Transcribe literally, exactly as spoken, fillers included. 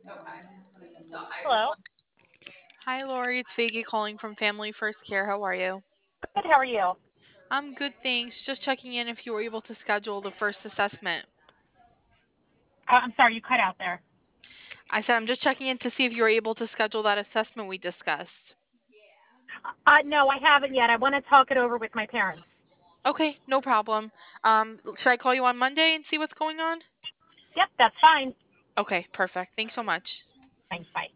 Hello. Hi, Lori. It's Vega calling from Family First Care. How are you? Good. How are you? I'm good, thanks. Just checking in if you were able to schedule the first assessment. Uh, I'm sorry, you cut out there. I said I'm just checking in to see if you were able to schedule that assessment we discussed. Uh, no, I haven't yet. I want to talk it over with my parents. Okay, no problem. Um, should I call you on Monday and see what's going on? Yep, that's fine. Okay, perfect. Thanks so much. Thanks. Bye.